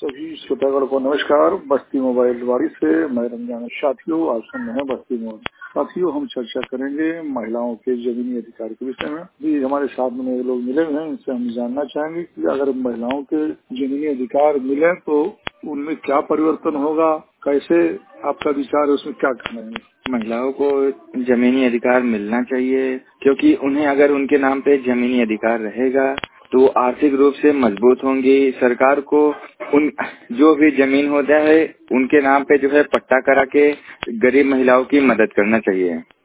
सभी श्रोतागण को नमस्कार। बस्ती मोबाइल वाड़ी से मैं रमजान। साथियों, आप सुन रहे हैं बस्ती मोबाइल। साथियों, हम चर्चा करेंगे महिलाओं के जमीनी अधिकार के विषय में। भी हमारे साथ में लोग मिले हुए हैं, इनसे हम जानना चाहेंगे कि अगर महिलाओं के जमीनी अधिकार मिले तो उनमें क्या परिवर्तन होगा, कैसे आपका विचार है, उसमें क्या कहना है? महिलाओं को जमीनी अधिकार मिलना चाहिए, क्योंकि उन्हें अगर उनके नाम पे जमीनी अधिकार रहेगा तो आर्थिक रूप से मजबूत होंगी। सरकार को उन जो भी जमीन होता है उनके नाम पे जो है पट्टा करा के गरीब महिलाओं की मदद करना चाहिए।